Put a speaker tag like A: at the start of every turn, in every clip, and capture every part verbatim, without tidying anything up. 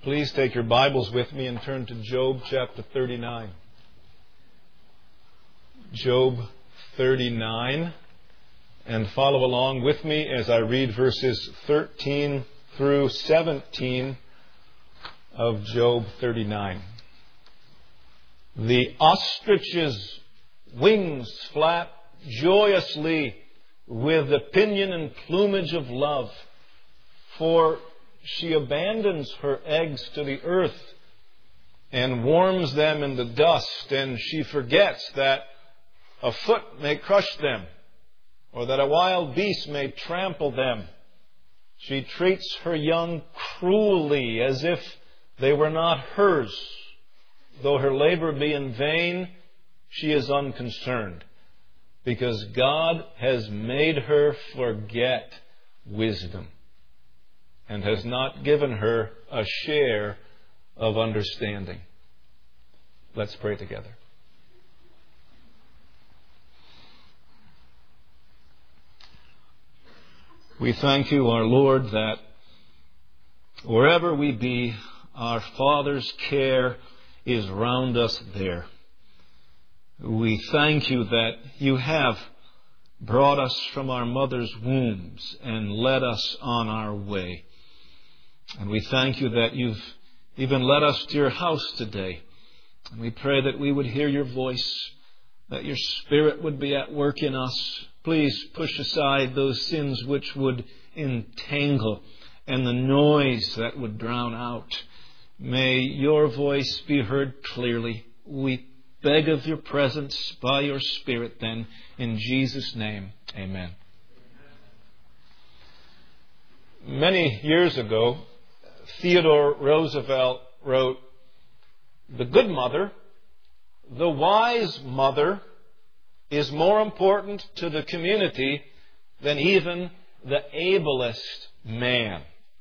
A: Please take your Bibles with me and turn to Job chapter thirty-nine. Job thirty-nine. And follow along with me as I read verses thirteen through seventeen of Job thirty-nine. The ostrich's wings flap joyously with the pinion and plumage of love, for she abandons her eggs to the earth and warms them in the dust, and she forgets that a foot may crush them, or that a wild beast may trample them. She treats her young cruelly, as if they were not hers. Though her labor be in vain, she is unconcerned, because God has made her forget wisdom, and has not given her a share of understanding. Let's pray together. We thank you, our Lord, that wherever we be, our Father's care is round us there. We thank you that you have brought us from our mother's wombs and led us on our way. And we thank you that you've even led us to your house today. And we pray that we would hear your voice, that your Spirit would be at work in us. Please push aside those sins which would entangle and the noise that would drown out. May your voice be heard clearly. We beg of your presence by your Spirit then. In Jesus' name, amen. Many years ago, Theodore Roosevelt wrote, "The good mother, the wise mother, is more important to the community than even the ablest man.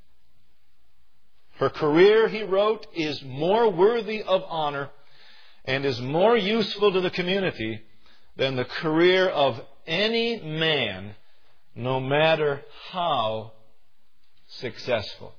A: Her career," he wrote, "is more worthy of honor and is more useful to the community than the career of any man, no matter how successful."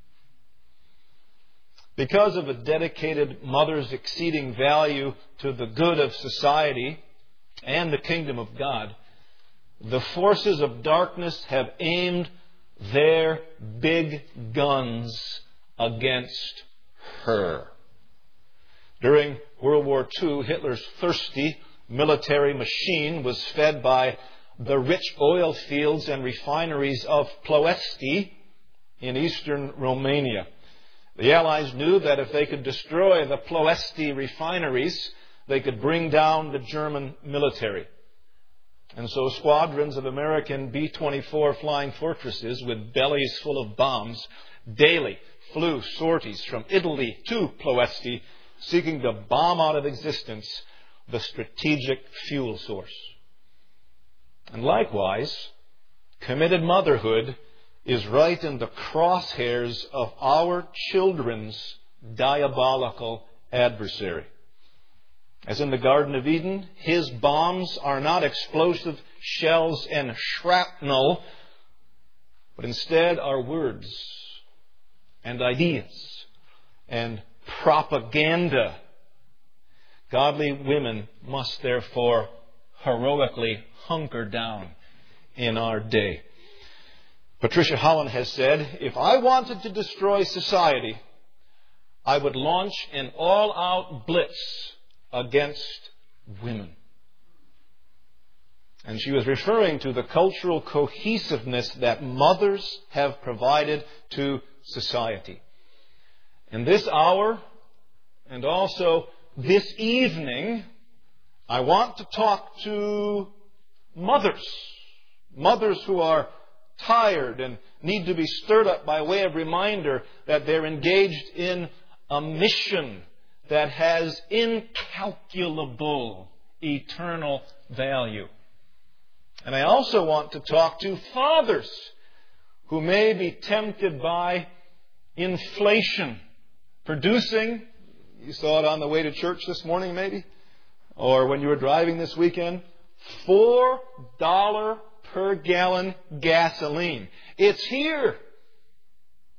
A: Because of a dedicated mother's exceeding value to the good of society and the kingdom of God, the forces of darkness have aimed their big guns against her. During World War Two, Hitler's thirsty military machine was fed by the rich oil fields and refineries of Ploiești in eastern Romania. The Allies knew that if they could destroy the Ploiești refineries, they could bring down the German military. And so squadrons of American B twenty-four flying fortresses with bellies full of bombs daily flew sorties from Italy to Ploiești, seeking to bomb out of existence the strategic fuel source. And likewise, committed motherhood is right in the crosshairs of our children's diabolical adversary. As in the Garden of Eden, his bombs are not explosive shells and shrapnel, but instead are words and ideas and propaganda. Godly women must therefore heroically hunker down in our day. Patricia Holland has said, "If I wanted to destroy society, I would launch an all-out blitz against women." And she was referring to the cultural cohesiveness that mothers have provided to society. In this hour, and also this evening, I want to talk to mothers. Mothers who are tired and need to be stirred up by way of reminder that they're engaged in a mission that has incalculable eternal value. And I also want to talk to fathers who may be tempted by inflation, producing, you saw it on the way to church this morning maybe, or when you were driving this weekend, four dollars per gallon gasoline. It's here.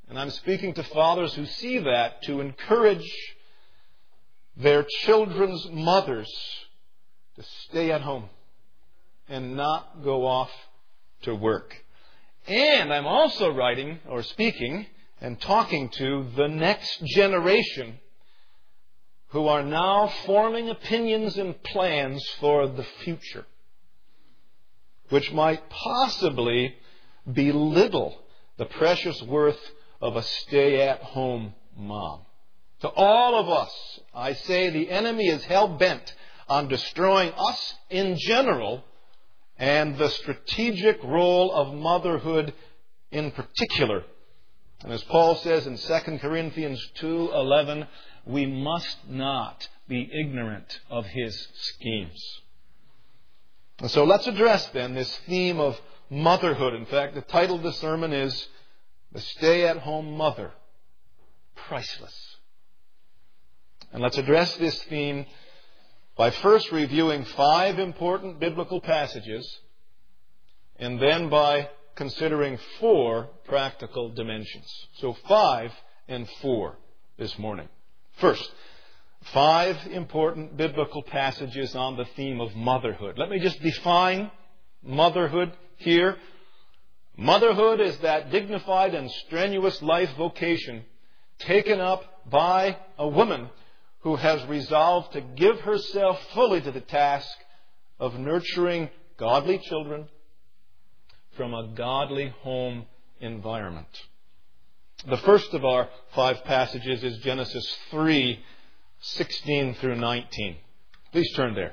A: And I'm speaking to fathers who see that, to encourage their children's mothers to stay at home and not go off to work. And I'm also writing or speaking and talking to the next generation who are now forming opinions and plans for the future, which might possibly belittle the precious worth of a stay-at-home mom. To all of us, I say the enemy is hell-bent on destroying us in general and the strategic role of motherhood in particular. And as Paul says in Second Corinthians two eleven, we must not be ignorant of his schemes. And so let's address then this theme of motherhood. In fact, the title of the sermon is The Stay-at-Home Mother, Priceless. And let's address this theme by first reviewing five important biblical passages and then by considering four practical dimensions. So five and four this morning. First, five important biblical passages on the theme of motherhood. Let me just define motherhood here. Motherhood is that dignified and strenuous life vocation taken up by a woman who has resolved to give herself fully to the task of nurturing godly children from a godly home environment. The first of our five passages is Genesis three, sixteen through nineteen. Please turn there.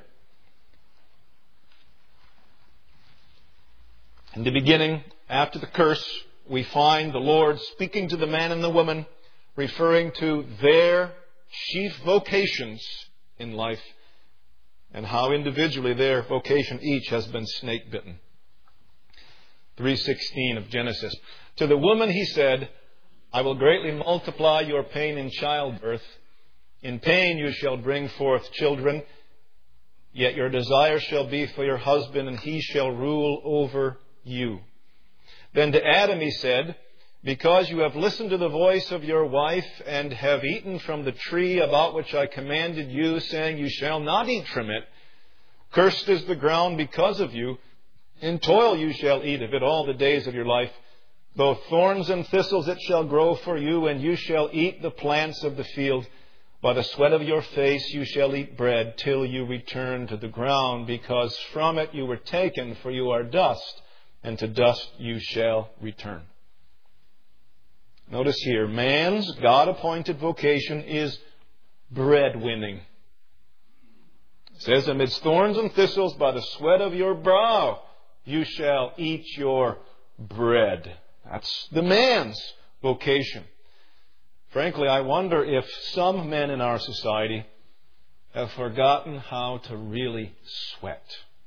A: In the beginning, after the curse, we find the Lord speaking to the man and the woman, referring to their chief vocations in life and how individually their vocation each has been snake-bitten. three sixteen of Genesis. To the woman he said, I will greatly multiply your pain in childbirth. In pain you shall bring forth children, yet your desire shall be for your husband, and he shall rule over you. Then to Adam he said, because you have listened to the voice of your wife and have eaten from the tree about which I commanded you, saying, you shall not eat from it, cursed is the ground because of you. In toil you shall eat of it all the days of your life. Both thorns and thistles it shall grow for you, and you shall eat the plants of the field. By the sweat of your face you shall eat bread till you return to the ground, because from it you were taken, for you are dust, and to dust you shall return. Notice here, man's God-appointed vocation is breadwinning. It says, amidst thorns and thistles, by the sweat of your brow, you shall eat your bread. That's the man's vocation. Frankly, I wonder if some men in our society have forgotten how to really sweat.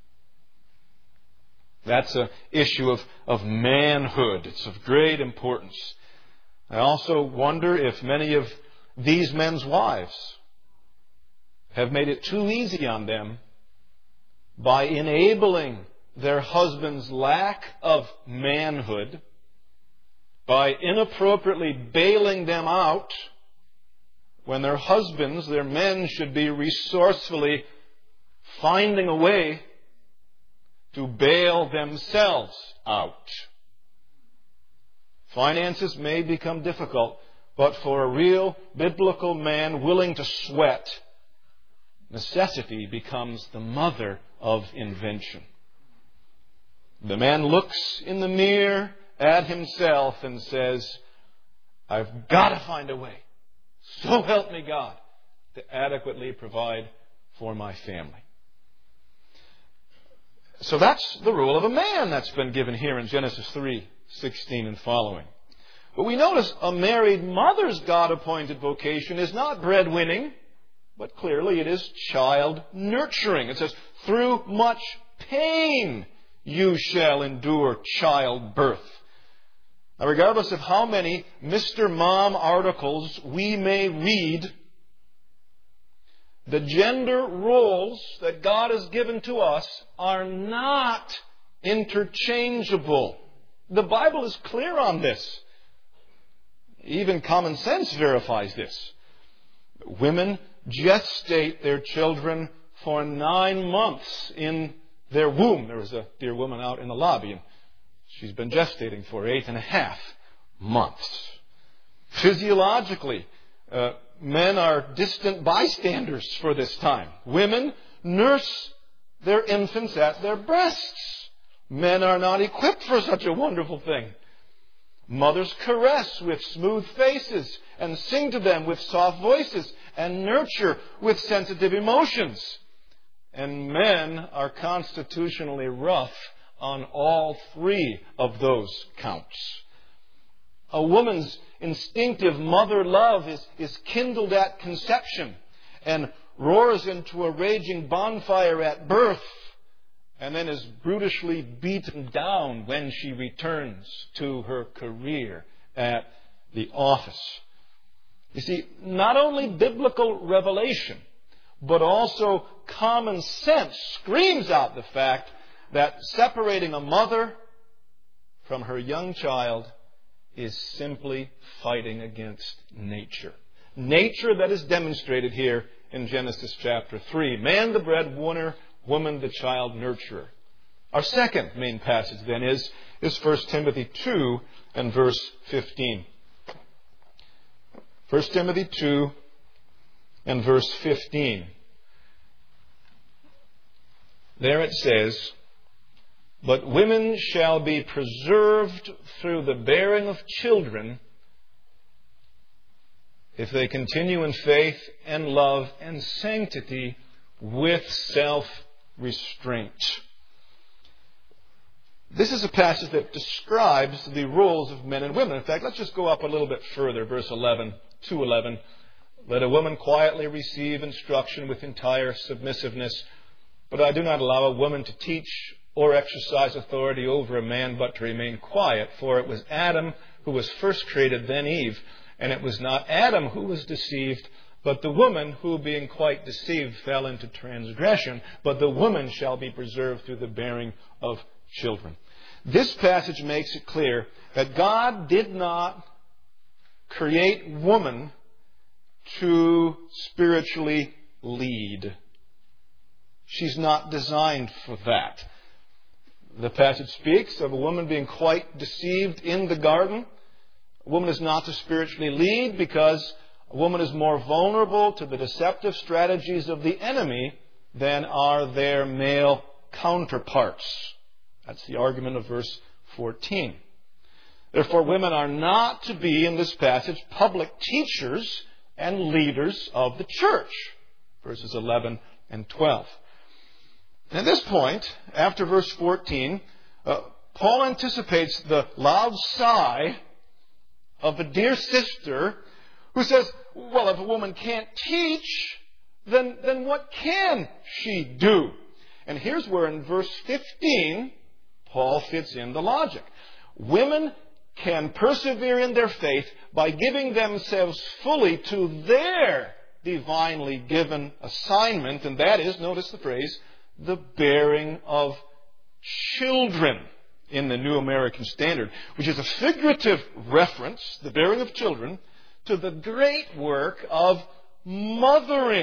A: That's an issue of, of manhood. It's of great importance. I also wonder if many of these men's wives have made it too easy on them by enabling their husband's lack of manhood, by inappropriately bailing them out when their husbands, their men, should be resourcefully finding a way to bail themselves out. Finances may become difficult, but for a real biblical man willing to sweat, necessity becomes the mother of invention. The man looks in the mirror at himself and says, I've got to find a way, so help me God, to adequately provide for my family. So that's the role of a man that's been given here in Genesis three sixteen and following. But we notice a married mother's God-appointed vocation is not breadwinning, but clearly it is child nurturing. It says, through much pain you shall endure childbirth. Now, regardless of how many Mister Mom articles we may read, the gender roles that God has given to us are not interchangeable. The Bible is clear on this. Even common sense verifies this. Women gestate their children for nine months in their womb. There was a dear woman out in the lobby, and she's been gestating for eight and a half months. Physiologically, uh, men are distant bystanders for this time. Women nurse their infants at their breasts. Men are not equipped for such a wonderful thing. Mothers caress with smooth faces and sing to them with soft voices and nurture with sensitive emotions. And men are constitutionally rough on all three of those counts. A woman's instinctive mother love is, is kindled at conception and roars into a raging bonfire at birth, and then is brutally beaten down when she returns to her career at the office. You see, not only biblical revelation, but also common sense screams out the fact that separating a mother from her young child is simply fighting against nature. Nature that is demonstrated here in Genesis chapter three. Man the breadwinner, woman the child nurturer. Our second main passage then is, is First Timothy two and verse fifteen. First Timothy two and verse fifteen. There it says, "But women shall be preserved through the bearing of children if they continue in faith and love and sanctity with self-restraint." This is a passage that describes the roles of men and women. In fact, let's just go up a little bit further. Verse eleven, two eleven. "Let a woman quietly receive instruction with entire submissiveness. But I do not allow a woman to teach or exercise authority over a man, but to remain quiet. For it was Adam who was first created, then Eve. And it was not Adam who was deceived, but the woman who, being quite deceived, fell into transgression. But the woman shall be preserved through the bearing of children." This passage makes it clear that God did not create woman to spiritually lead. She's not designed for that. The passage speaks of a woman being quite deceived in the garden. A woman is not to spiritually lead because a woman is more vulnerable to the deceptive strategies of the enemy than are their male counterparts. That's the argument of verse fourteen. Therefore, women are not to be, in this passage, public teachers and leaders of the church. Verses eleven and twelve. At this point, after verse fourteen, uh, Paul anticipates the loud sigh of a dear sister who says, well, if a woman can't teach, then, then what can she do? And here's where in verse fifteen, Paul fits in the logic. Women can persevere in their faith by giving themselves fully to their divinely given assignment, and that is, notice the phrase, the bearing of children in the New American Standard, which is a figurative reference, the bearing of children, to the great work of mothering.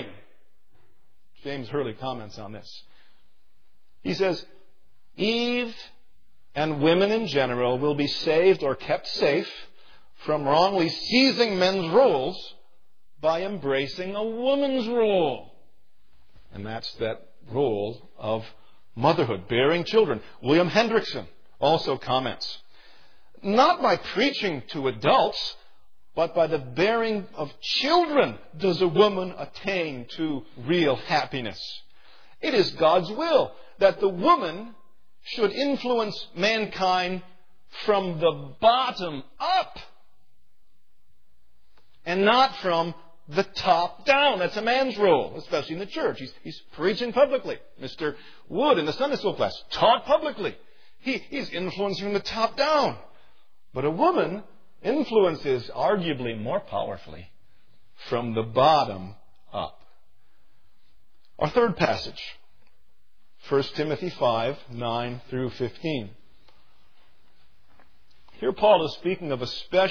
A: James Hurley comments on this. He says, Eve and women in general will be saved or kept safe from wrongly seizing men's roles by embracing a woman's role. And that's that role of motherhood, bearing children. William Hendrickson also comments, not by preaching to adults, but by the bearing of children does a woman attain to real happiness. It is God's will that the woman should influence mankind from the bottom up and not from the top down. That's a man's role, especially in the church. He's, he's preaching publicly. Mister Wood in the Sunday school class taught publicly. He, he's influencing from the top down. But a woman influences arguably more powerfully from the bottom up. Our third passage, First Timothy five, nine through fifteen. Here Paul is speaking of a special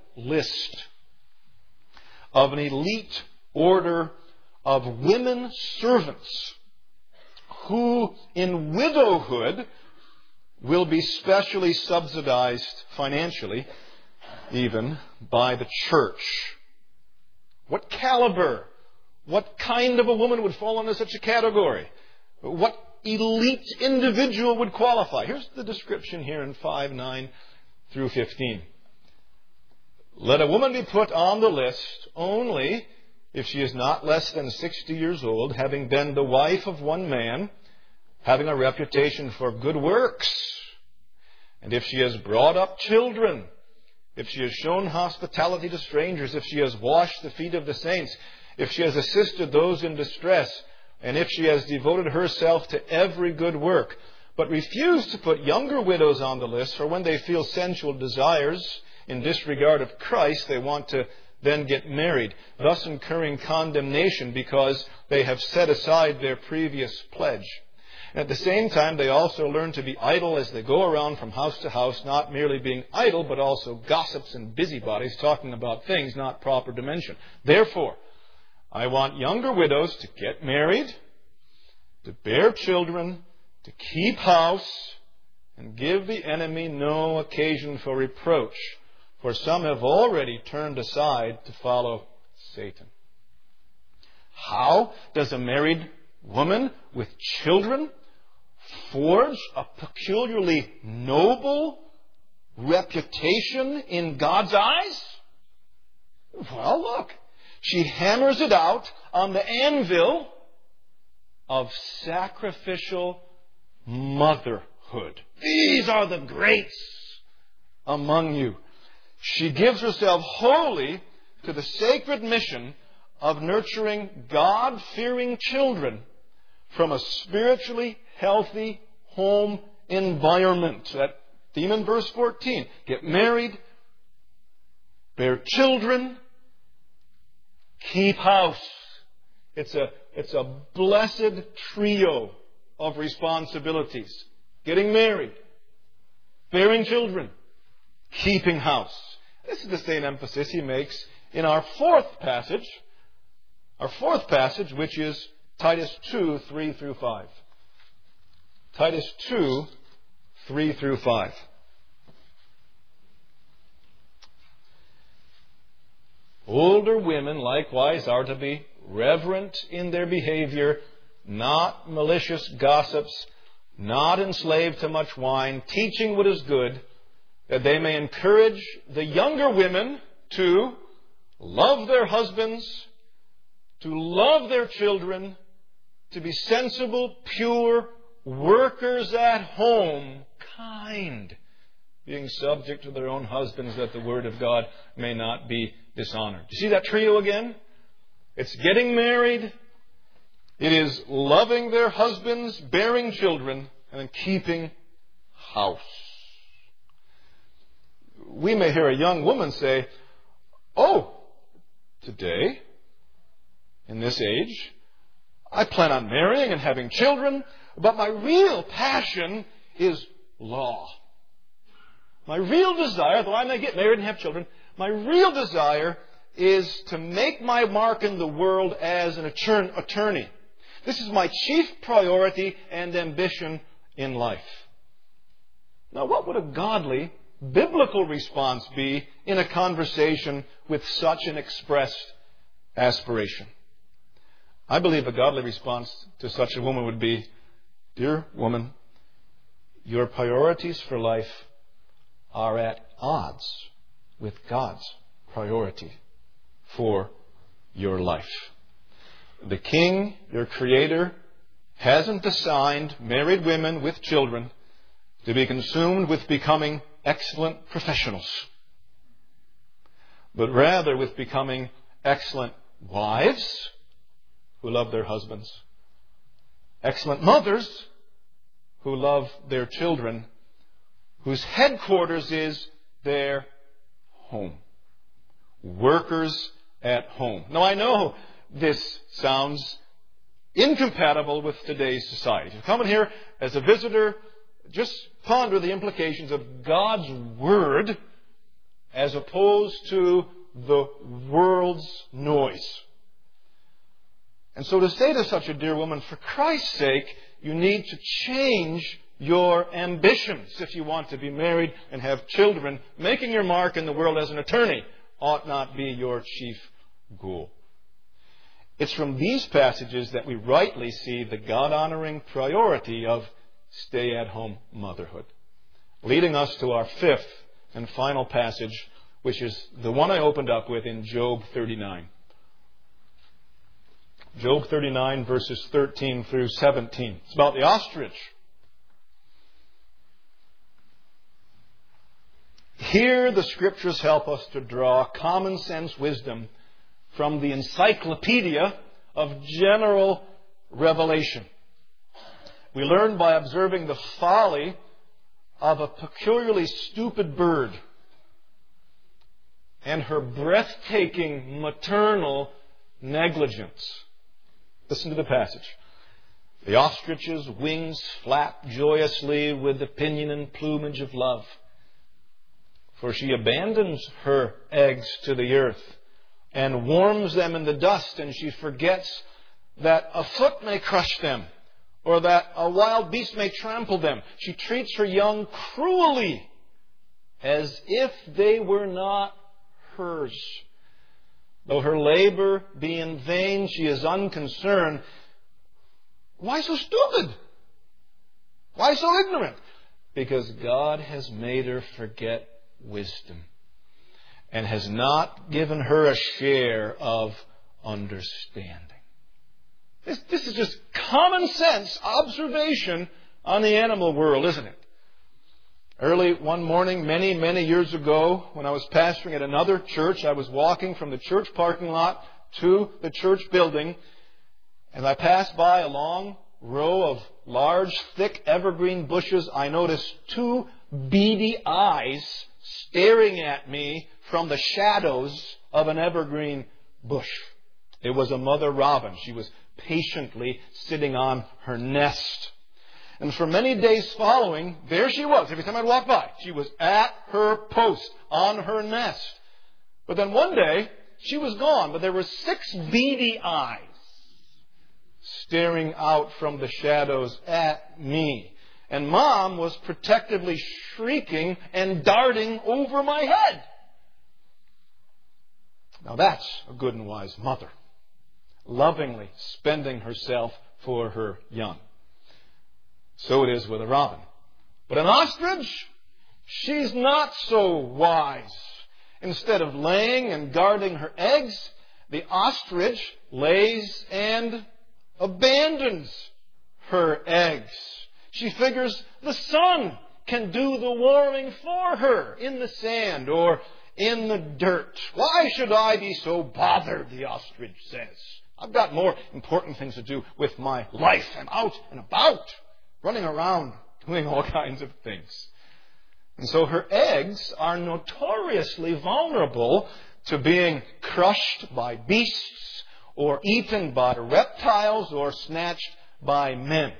A: list of an elite order of women servants who in widowhood will be specially subsidized financially, even by the church. What caliber, what kind of a woman would fall into such a category? What elite individual would qualify? Here's the description here in five nine through fifteen. Let a woman be put on the list only if she is not less than sixty years old, having been the wife of one man, having a reputation for good works, and if she has brought up children, if she has shown hospitality to strangers, if she has washed the feet of the saints, if she has assisted those in distress, and if she has devoted herself to every good work, but refused to put younger widows on the list, for when they feel sensual desires in disregard of Christ, they want to then get married, thus incurring condemnation because they have set aside their previous pledge. At the same time, they also learn to be idle as they go around from house to house, not merely being idle, but also gossips and busybodies, talking about things not proper to mention. Therefore, I want younger widows to get married, to bear children, to keep house, and give the enemy no occasion for reproach. For some have already turned aside to follow Satan. How does a married woman with children forge a peculiarly noble reputation in God's eyes? Well, look. She hammers it out on the anvil of sacrificial motherhood. These are the greats among you. She gives herself wholly to the sacred mission of nurturing God-fearing children from a spiritually healthy home environment. That theme in verse fourteen. Get married, bear children, keep house. It's a, it's a blessed trio of responsibilities. Getting married, bearing children, keeping house. This is the same emphasis he makes in our fourth passage. Our fourth passage, which is Titus two, three through five. Titus two, three through five. Older women, likewise, are to be reverent in their behavior, not malicious gossips, not enslaved to much wine, teaching what is good, that they may encourage the younger women to love their husbands, to love their children, to be sensible, pure, workers at home, kind, being subject to their own husbands, that the word of God may not be dishonored. You see that trio again? It's getting married, it is loving their husbands, bearing children, and then keeping house. We may hear a young woman say, "Oh, today, in this age, I plan on marrying and having children, but my real passion is law. My real desire, though I may get married and have children, my real desire is to make my mark in the world as an attorney. This is my chief priority and ambition in life." Now, what would a godly, biblical response be in a conversation with such an expressed aspiration? I believe a godly response to such a woman would be, "Dear woman, your priorities for life are at odds with God's priority for your life. The King, your Creator, hasn't assigned married women with children to be consumed with becoming excellent professionals, but rather with becoming excellent wives who love their husbands, excellent mothers who love their children, whose headquarters is their home. Workers at home." Now, I know this sounds incompatible with today's society. If you're coming here as a visitor, just ponder the implications of God's Word as opposed to the world's noise. And so to say to such a dear woman, for Christ's sake, you need to change your ambitions if you want to be married and have children. Making your mark in the world as an attorney ought not be your chief goal. It's from these passages that we rightly see the God-honoring priority of stay-at-home motherhood, leading us to our fifth and final passage, which is the one I opened up with in Job thirty-nine. Job thirty-nine, verses thirteen through seventeen. It's about the ostrich. Here the Scriptures help us to draw common sense wisdom from the encyclopedia of general revelation. We learn by observing the folly of a peculiarly stupid bird and her breathtaking maternal negligence. Listen to the passage. The ostrich's wings flap joyously with the pinion and plumage of love, for she abandons her eggs to the earth and warms them in the dust, and she forgets that a foot may crush them or that a wild beast may trample them. She treats her young cruelly as if they were not hers. Though her labor be in vain, she is unconcerned. Why so stupid? Why so ignorant? Because God has made her forget wisdom and has not given her a share of understanding. This, this is just common sense observation on the animal world, isn't it? Early one morning, many, many years ago, when I was pastoring at another church, I was walking from the church parking lot to the church building, and I passed by a long row of large, thick evergreen bushes. I noticed two beady eyes staring at me from the shadows of an evergreen bush. It was a mother robin. She was patiently sitting on her nest. And for many days following, there she was. Every time I'd walk by, she was at her post, on her nest. But then one day, she was gone, but there were six beady eyes staring out from the shadows at me. And Mom was protectively shrieking and darting over my head. Now that's a good and wise mother, lovingly spending herself for her young. So it is with a robin. But an ostrich, she's not so wise. Instead of laying and guarding her eggs, the ostrich lays and abandons her eggs. She figures the sun can do the warming for her in the sand or in the dirt. Why should I be so bothered, the ostrich says. I've got more important things to do with my life. I'm out and about, running around, doing all kinds of things. And so her eggs are notoriously vulnerable to being crushed by beasts or eaten by reptiles or snatched by men.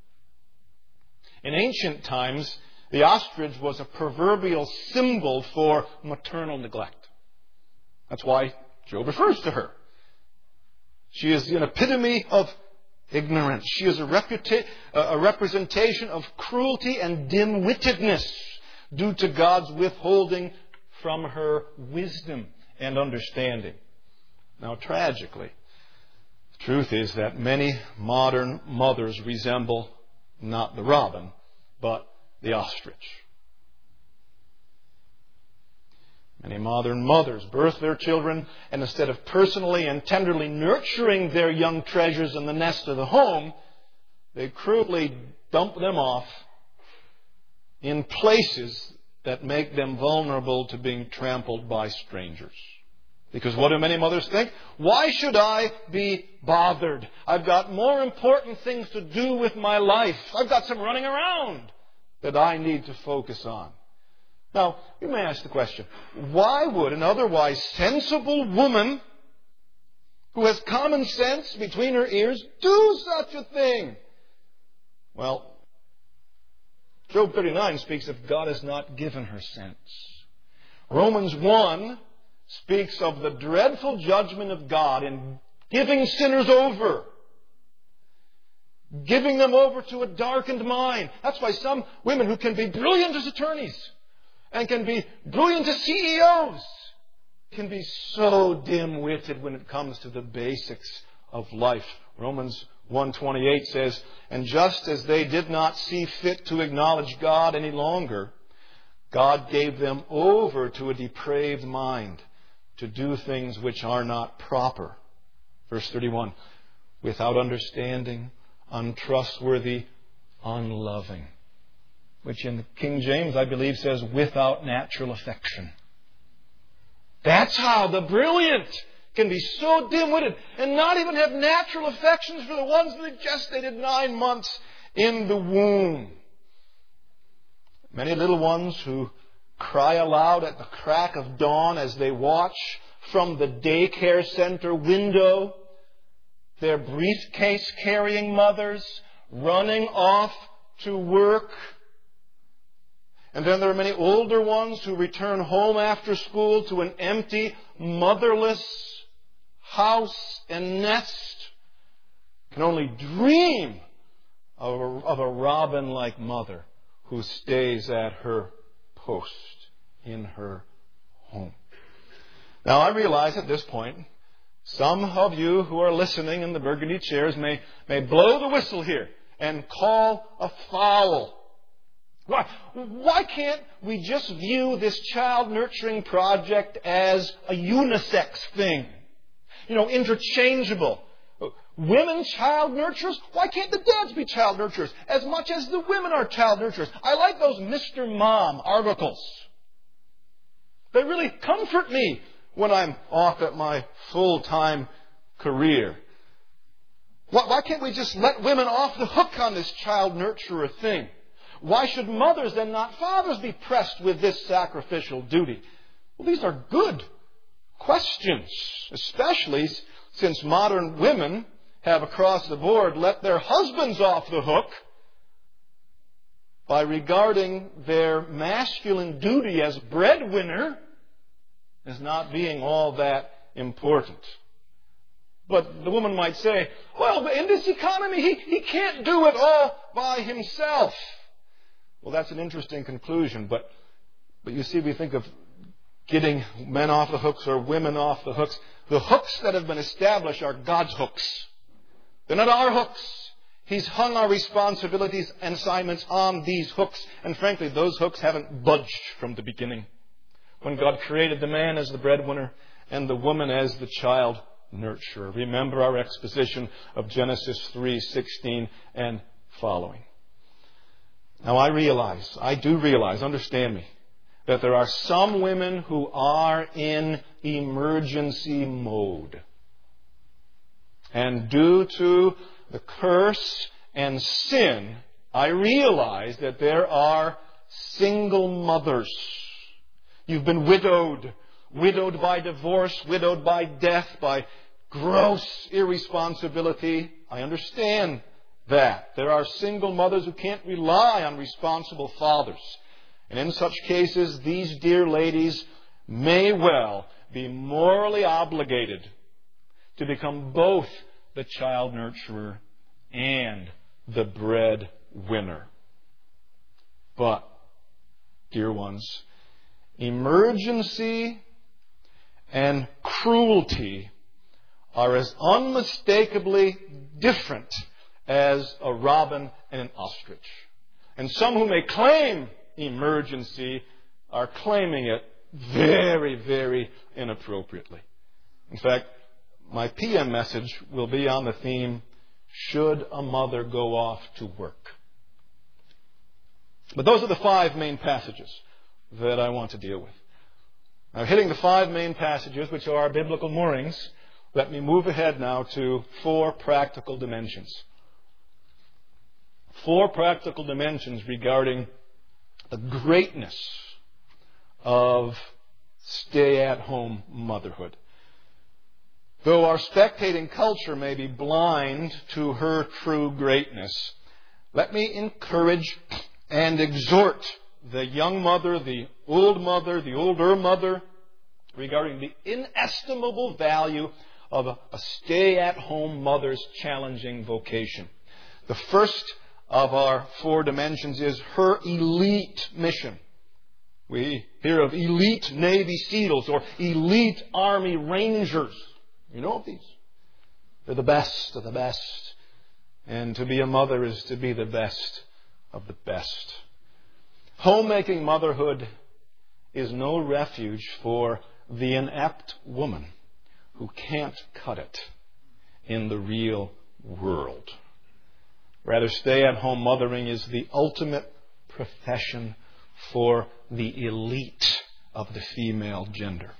A: In ancient times, the ostrich was a proverbial symbol for maternal neglect. That's why Job refers to her. She is an epitome of ignorance. She is a, reputa- a representation of cruelty and dim-wittedness due to God's withholding from her wisdom and understanding. Now, tragically, the truth is that many modern mothers resemble not the robin, but the ostrich. Many modern mothers birth their children, and instead of personally and tenderly nurturing their young treasures in the nest of the home, they cruelly dump them off in places that make them vulnerable to being trampled by strangers. Because what do many mothers think? Why should I be bothered? I've got more important things to do with my life. I've got some running around that I need to focus on. Now, you may ask the question, why would an otherwise sensible woman who has common sense between her ears do such a thing? Well, Job thirty-nine speaks of God has not given her sense. Romans one speaks of the dreadful judgment of God in giving sinners over. Giving them over to a darkened mind. That's why some women who can be brilliant as attorneys and can be brilliant as C E Os can be so dim-witted when it comes to the basics of life. Romans one twenty-eight says, "And just as they did not see fit to acknowledge God any longer, God gave them over to a depraved mind to do things which are not proper." Verse thirty-one, "Without understanding, untrustworthy, unloving." Which in the King James, I believe, says, "without natural affection." That's how the brilliant can be so dim-witted and not even have natural affections for the ones that have gestated nine months in the womb. Many little ones who cry aloud at the crack of dawn as they watch from the daycare center window their briefcase-carrying mothers running off to work. And then there are many older ones who return home after school to an empty, motherless house and nest. Can only dream of a, of a Robin-like mother who stays at her post in her home. Now, I realize at this point, some of you who are listening in the burgundy chairs may, may blow the whistle here and call a foul. Why, why can't we just view this child nurturing project as a unisex thing? You know, interchangeable. Women child nurturers? Why can't the dads be child nurturers as much as the women are child nurturers? I like those Mister Mom articles. They really comfort me when I'm off at my full-time career. Why, why can't we just let women off the hook on this child nurturer thing? Why should mothers and not fathers be pressed with this sacrificial duty? Well, these are good questions, especially since modern women have across the board let their husbands off the hook by regarding their masculine duty as breadwinner as not being all that important. But the woman might say, well, in this economy, he, he can't do it all by himself. Well, that's an interesting conclusion, but but you see, we think of getting men off the hooks or women off the hooks. The hooks that have been established are God's hooks. They're not our hooks. He's hung our responsibilities and assignments on these hooks. And frankly, those hooks haven't budged from the beginning. When God created the man as the breadwinner and the woman as the child nurturer. Remember our exposition of Genesis three sixteen and following. Now I realize, I do realize, understand me, that there are some women who are in emergency mode. And due to the curse and sin, I realize that there are single mothers. You've been widowed, widowed by divorce, widowed by death, by gross irresponsibility. I understand that. There are single mothers who can't rely on responsible fathers. And in such cases, these dear ladies may well be morally obligated to become both the child nurturer and the breadwinner. But, dear ones, emergency and cruelty are as unmistakably different as a robin and an ostrich. And some who may claim emergency are claiming it very, very inappropriately. In fact, my P M message will be on the theme, should a mother go off to work? But those are the five main passages that I want to deal with. Now, hitting the five main passages, which are our biblical moorings, let me move ahead now to four practical dimensions. Four practical dimensions regarding the greatness of stay-at-home motherhood. Though our spectating culture may be blind to her true greatness, let me encourage and exhort the young mother, the old mother, the older mother, regarding the inestimable value of a, a stay-at-home mother's challenging vocation. The first of our four dimensions is her elite mission. We hear of elite Navy SEALs or elite Army Rangers. You know of these? They're the best of the best. And to be a mother is to be the best of the best. Homemaking motherhood is no refuge for the inept woman who can't cut it in the real world. Rather, stay-at-home mothering is the ultimate profession for the elite of the female gender.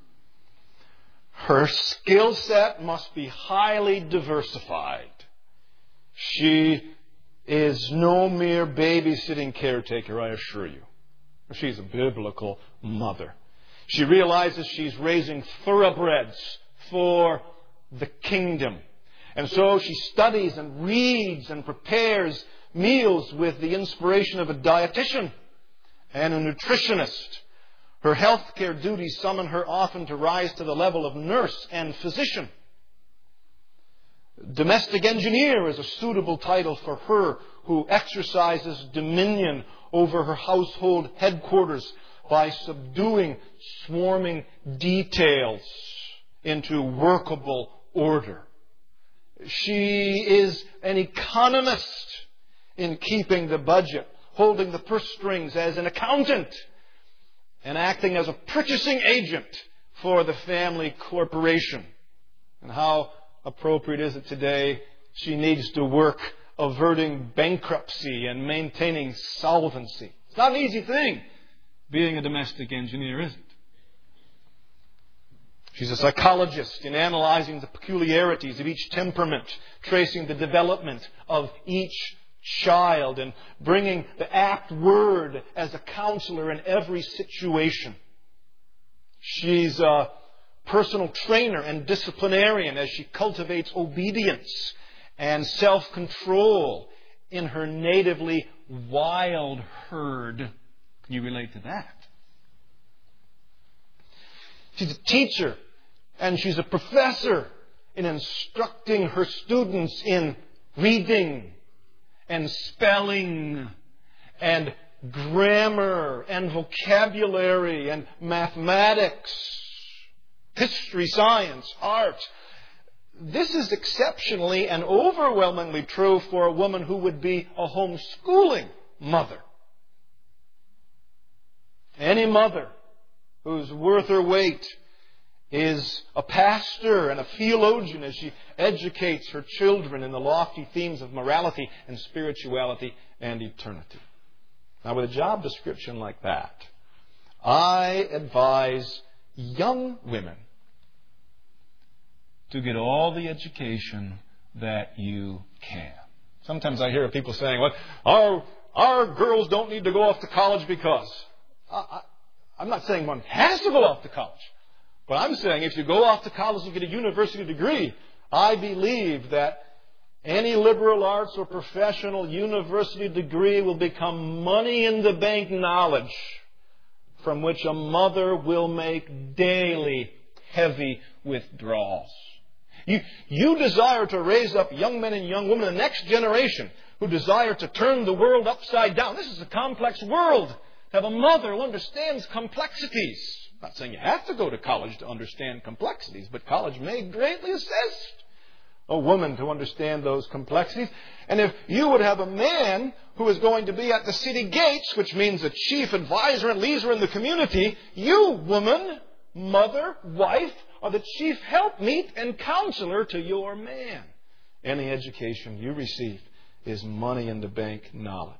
A: Her skill set must be highly diversified. She is no mere babysitting caretaker, I assure you. She's a biblical mother. She realizes she's raising thoroughbreds for the kingdom. And so she studies and reads and prepares meals with the inspiration of a dietitian and a nutritionist. Her healthcare duties summon her often to rise to the level of nurse and physician. Domestic engineer is a suitable title for her who exercises dominion over her household headquarters by subduing swarming details into workable order. She is an economist in keeping the budget, holding the purse strings as an accountant, and acting as a purchasing agent for the family corporation. And how appropriate is it today? She needs to work averting bankruptcy and maintaining solvency. It's not an easy thing, being a domestic engineer, is it? She's a psychologist in analyzing the peculiarities of each temperament, tracing the development of each child, and bringing the apt word as a counselor in every situation. She's a personal trainer and disciplinarian as she cultivates obedience and self-control in her natively wild herd. Can you relate to that? She's a teacher and she's a professor in instructing her students in reading and spelling and grammar and vocabulary and mathematics, history, science, art. This is exceptionally and overwhelmingly true for a woman who would be a homeschooling mother. Any mother who's worth her weight is a pastor and a theologian as she educates her children in the lofty themes of morality and spirituality and eternity. Now, with a job description like that, I advise young women to get all the education that you can. Sometimes I hear people saying, well, our, our girls don't need to go off to college because... I, I, I'm not saying one has to go off to college. But I'm saying if you go off to college and get a university degree, I believe that any liberal arts or professional university degree will become money in the bank knowledge from which a mother will make daily heavy withdrawals. You, you desire to raise up young men and young women, the next generation, who desire to turn the world upside down. This is a complex world. To have a mother who understands complexities. I'm not saying you have to go to college to understand complexities, but college may greatly assist a woman to understand those complexities. And if you would have a man who is going to be at the city gates, which means a chief advisor and leader in the community, you, woman, mother, wife, are the chief helpmeet and counselor to your man. Any education you receive is money in the bank knowledge.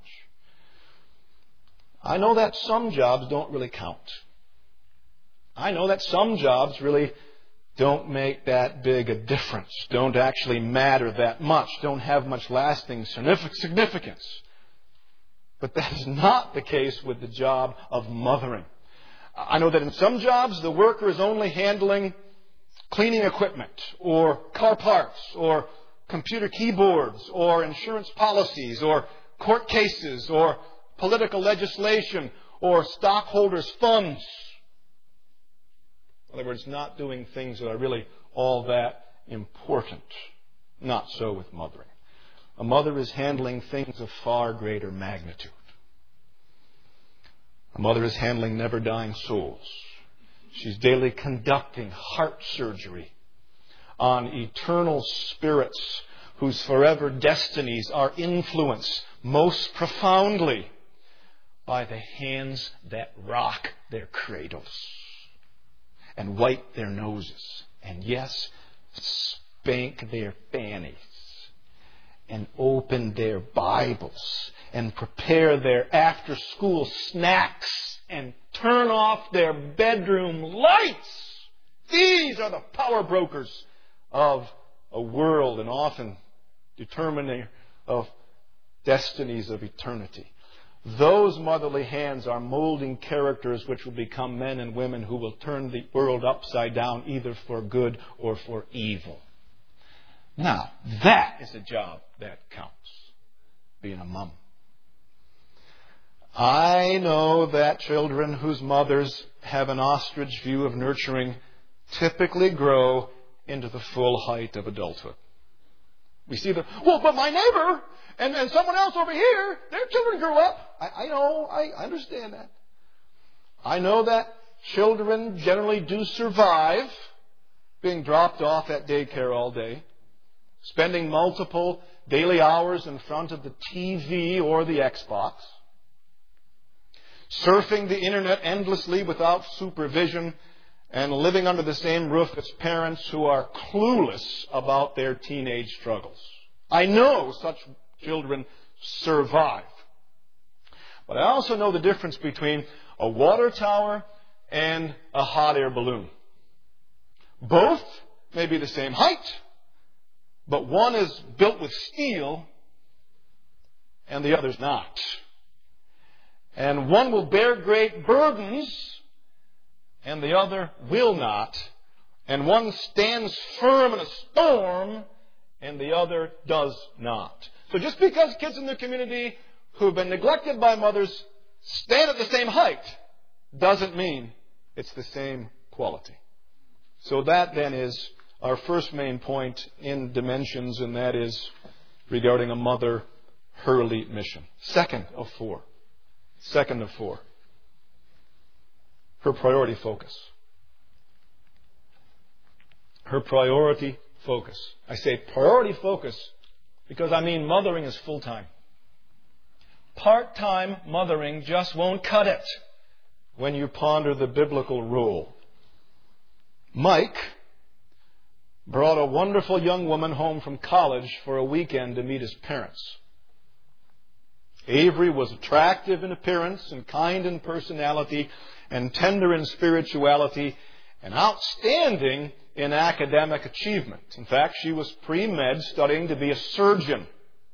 A: I know that some jobs don't really count. I know that some jobs really don't make that big a difference, don't actually matter that much, don't have much lasting significance. But that is not the case with the job of mothering. I know that in some jobs the worker is only handling cleaning equipment or car parts or computer keyboards or insurance policies or court cases or political legislation or stockholders' funds. In other words, not doing things that are really all that important. Not so with mothering. A mother is handling things of far greater magnitude. A mother is handling never-dying souls. She's daily conducting heart surgery on eternal spirits whose forever destinies are influenced most profoundly by the hands that rock their cradles and wipe their noses and, yes, spank their fannies and open their Bibles and prepare their after-school snacks and turn off their bedroom lights. These are the power brokers of a world and often determiner of destinies of eternity. Those motherly hands are molding characters which will become men and women who will turn the world upside down either for good or for evil. Now, that is a job that counts, being a mom. I know that children whose mothers have an ostrich view of nurturing typically grow into the full height of adulthood. We see the, well, but my neighbor and, and someone else over here, their children grew up. I, I know, I understand that. I know that children generally do survive being dropped off at daycare all day, spending multiple daily hours in front of the T V or the Xbox, surfing the internet endlessly without supervision, and living under the same roof as parents who are clueless about their teenage struggles. I know such children survive. But I also know the difference between a water tower and a hot air balloon. Both may be the same height, but one is built with steel and the other's not. And one will bear great burdens and the other will not. And one stands firm in a storm and the other does not. So just because kids in the community who have been neglected by mothers stand at the same height doesn't mean it's the same quality. So that then is our first main point in dimensions, and that is regarding a mother Hurley mission. Second of four. Second of four. Her priority focus. Her priority focus. I say priority focus because I mean mothering is full-time. Part-time mothering just won't cut it when you ponder the biblical rule. Mike brought a wonderful young woman home from college for a weekend to meet his parents. Avery was attractive in appearance and kind in personality and tender in spirituality and outstanding in academic achievement. In fact, she was pre-med studying to be a surgeon.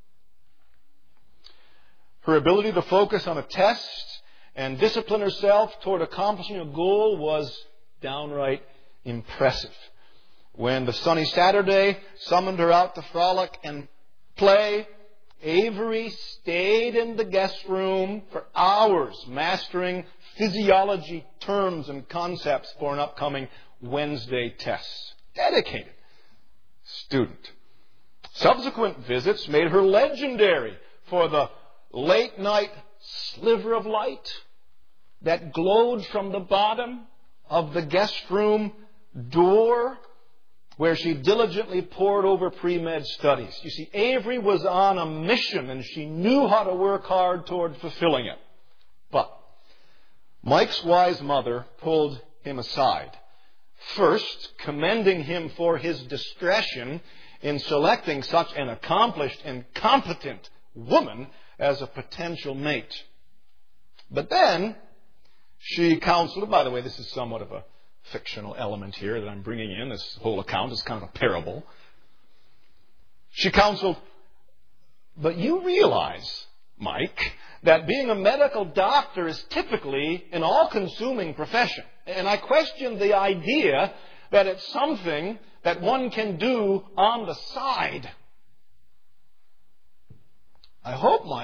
A: Her ability to focus on a test and discipline herself toward accomplishing a goal was downright impressive. When the sunny Saturday summoned her out to frolic and play, Avery stayed in the guest room for hours, mastering physiology terms and concepts for an upcoming Wednesday test. Dedicated student. Subsequent visits made her legendary for the late night sliver of light that glowed from the bottom of the guest room door where she diligently pored over pre-med studies. You see, Avery was on a mission and she knew how to work hard toward fulfilling it. But Mike's wise mother pulled him aside. First, commending him for his discretion in selecting such an accomplished and competent woman as a potential mate. But then she counseled, by the way, this is somewhat of a fictional element here that I'm bringing in. This whole account is kind of a parable. She counseled, but you realize, Mike, that being a medical doctor is typically an all-consuming profession. And I question the idea that it's something that one can do on the side. I hope, Mike,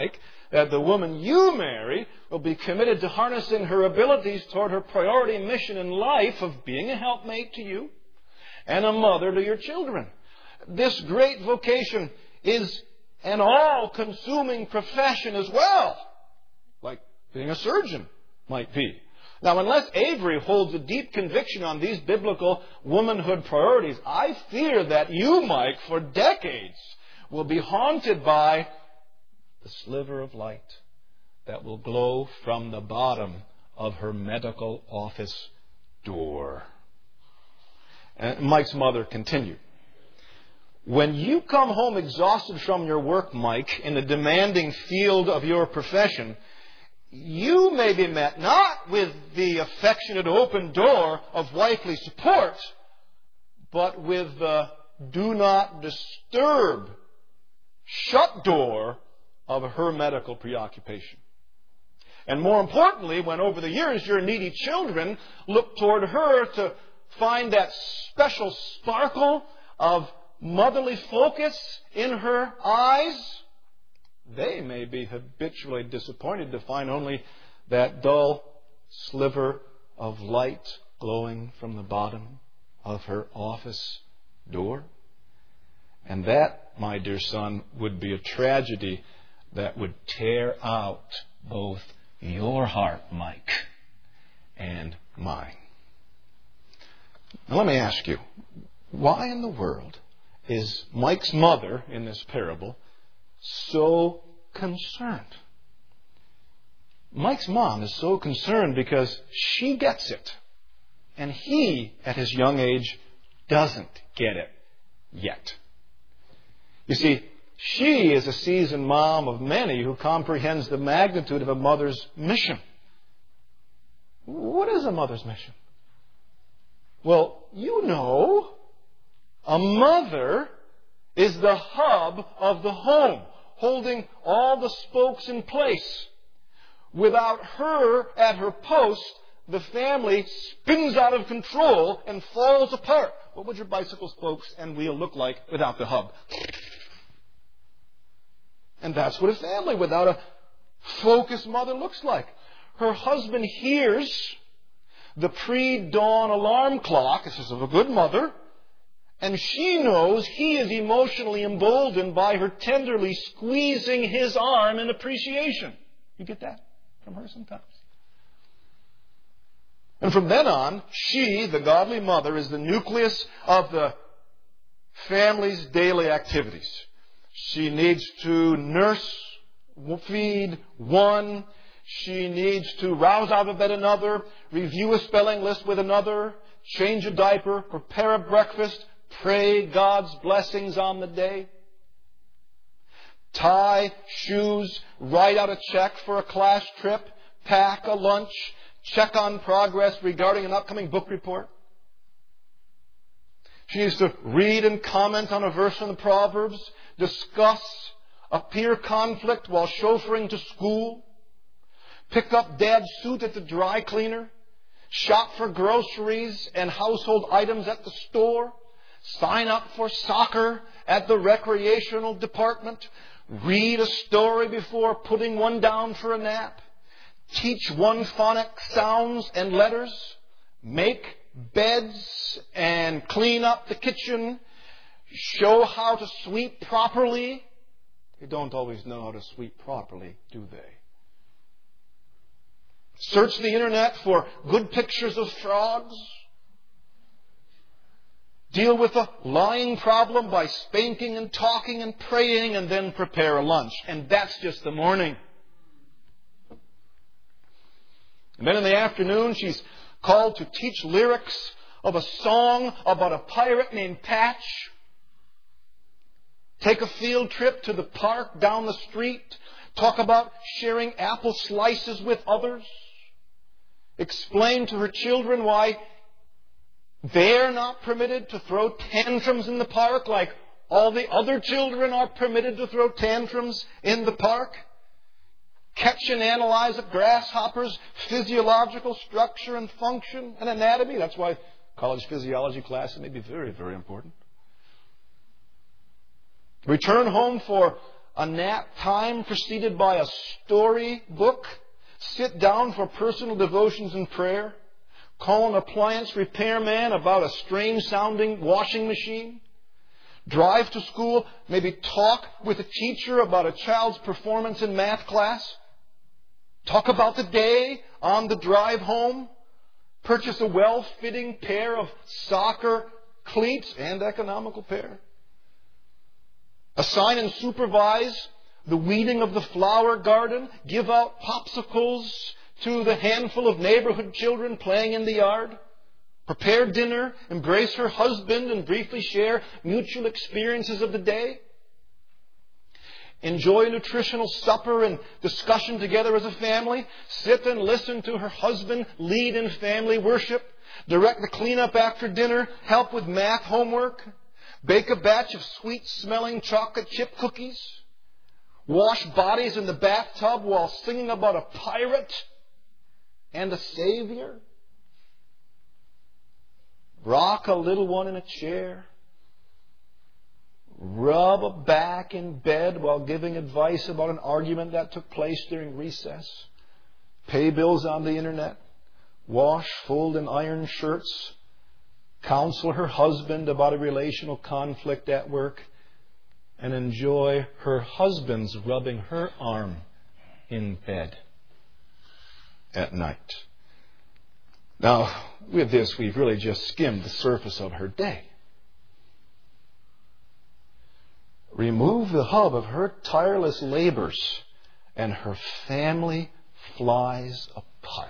A: that the woman you marry will be committed to harnessing her abilities toward her priority mission in life of being a helpmate to you and a mother to your children. This great vocation is an all-consuming profession as well, like being a surgeon might be. Now, unless Avery holds a deep conviction on these biblical womanhood priorities, I fear that you, Mike, for decades will be haunted by the sliver of light that will glow from the bottom of her medical office door. And Mike's mother continued, when you come home exhausted from your work, Mike, in the demanding field of your profession, you may be met not with the affectionate open door of wifely support, but with the do not disturb shut door of her medical preoccupation. And more importantly, when over the years your needy children look toward her to find that special sparkle of motherly focus in her eyes, they may be habitually disappointed to find only that dull sliver of light glowing from the bottom of her office door. And that, my dear son, would be a tragedy that would tear out both your heart, Mike, and mine. Now let me ask you, why in the world is Mike's mother in this parable so concerned? Mike's mom is so concerned because she gets it, and he, at his young age, doesn't get it yet. You see, she is a seasoned mom of many who comprehends the magnitude of a mother's mission. What is a mother's mission? Well, you know, a mother is the hub of the home, holding all the spokes in place. Without her at her post, the family spins out of control and falls apart. What would your bicycle spokes and wheel look like without the hub? And that's what a family without a focused mother looks like. Her husband hears the pre-dawn alarm clock. This is of a good mother. And she knows he is emotionally emboldened by her tenderly squeezing his arm in appreciation. You get that from her sometimes? And from then on, she, the godly mother, is the nucleus of the family's daily activities. She needs to nurse, feed one. She needs to rouse out of bed another, review a spelling list with another, change a diaper, prepare a breakfast, pray God's blessings on the day, tie shoes, write out a check for a class trip, pack a lunch, check on progress regarding an upcoming book report. She needs to read and comment on a verse from the Proverbs, discuss a peer conflict while chauffeuring to school, pick up Dad's suit at the dry cleaner, shop for groceries and household items at the store, sign up for soccer at the recreational department, read a story before putting one down for a nap, teach one phonic sounds and letters, make beds and clean up the kitchen, show how to sweep properly. They don't always know how to sweep properly, do they? Search the internet for good pictures of frogs. Deal with a lying problem by spanking and talking and praying, and then prepare a lunch. And that's just the morning. And then in the afternoon, she's called to teach lyrics of a song about a pirate named Patch. Take a field trip to the park down the street. Talk about sharing apple slices with others. Explain to her children why they're not permitted to throw tantrums in the park like all the other children are permitted to throw tantrums in the park. Catch and analyze a grasshopper's physiological structure and function and anatomy. That's why college physiology classes may be very, very important. Return home for a nap time preceded by a story book, sit down for personal devotions and prayer, call an appliance repairman about a strange-sounding washing machine, drive to school, maybe talk with a teacher about a child's performance in math class, talk about the day on the drive home, purchase a well-fitting pair of soccer cleats and economical pair, assign and supervise the weeding of the flower garden, give out popsicles to the handful of neighborhood children playing in the yard, prepare dinner, embrace her husband and briefly share mutual experiences of the day, enjoy a nutritional supper and discussion together as a family, sit and listen to her husband lead in family worship, direct the cleanup after dinner, help with math homework, bake a batch of sweet-smelling chocolate chip cookies, wash bodies in the bathtub while singing about a pirate and a savior, rock a little one in a chair, rub a back in bed while giving advice about an argument that took place during recess, pay bills on the internet, wash, fold, and iron shirts, counsel her husband about a relational conflict at work, and enjoy her husband's rubbing her arm in bed at night. Now, with this, we've really just skimmed the surface of her day. Remove the hub of her tireless labors, and her family flies apart.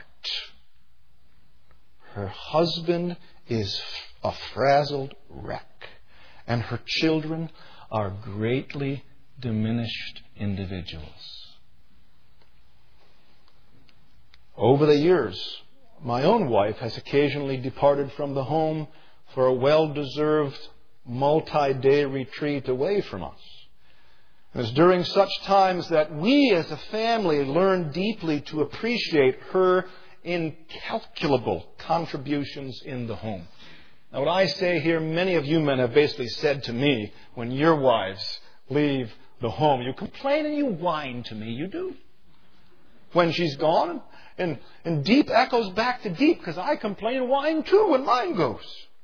A: Her husband is a frazzled wreck, and her children are greatly diminished individuals. Over the years, my own wife has occasionally departed from the home for a well-deserved multi-day retreat away from us. And it's during such times that we as a family learn deeply to appreciate her incalculable contributions in the home. Now, what I say here, many of you men have basically said to me when your wives leave the home. You complain and you whine to me. You do. When she's gone, and, and deep echoes back to deep, because I complain and whine too when mine goes.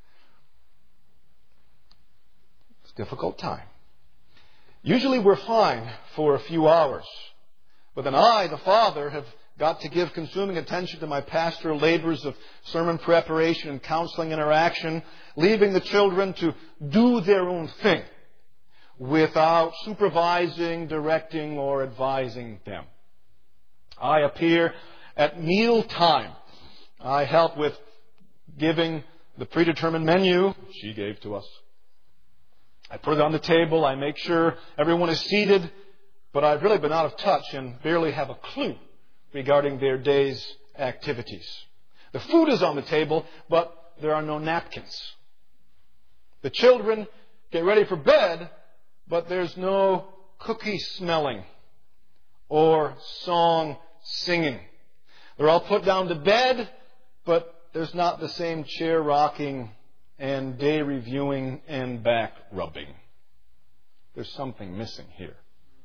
A: It's a difficult time. Usually we're fine for a few hours. But then I, the father, have got to give consuming attention to my pastoral labors of sermon preparation and counseling interaction, leaving the children to do their own thing without supervising, directing, or advising them. I appear at meal time. I help with giving the predetermined menu she gave to us. I put it on the table. I make sure everyone is seated, but I've really been out of touch and barely have a clue regarding their day's activities. The food is on the table, but there are no napkins. The children get ready for bed, but there's no cookie smelling or song singing. They're all put down to bed, but there's not the same chair rocking and day reviewing and back rubbing. There's something missing here.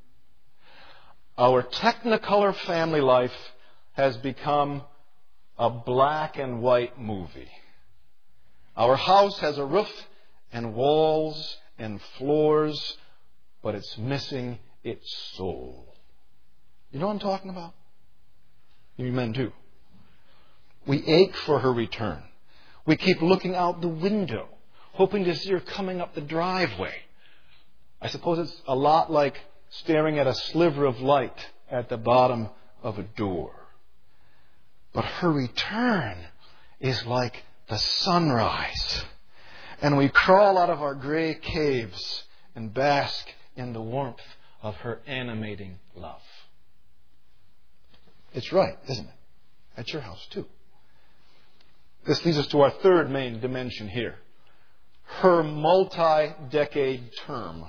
A: Our Technicolor family life has become a black and white movie. Our house has a roof and walls and floors, but it's missing its soul. You know what I'm talking about? You men do. We ache for her return. We keep looking out the window, hoping to see her coming up the driveway. I suppose it's a lot like staring at a sliver of light at the bottom of a door. But her return is like the sunrise. And we crawl out of our gray caves and bask in the warmth of her animating love. It's right, isn't it? At your house, too. This leads us to our third main dimension here. Her multi-decade term.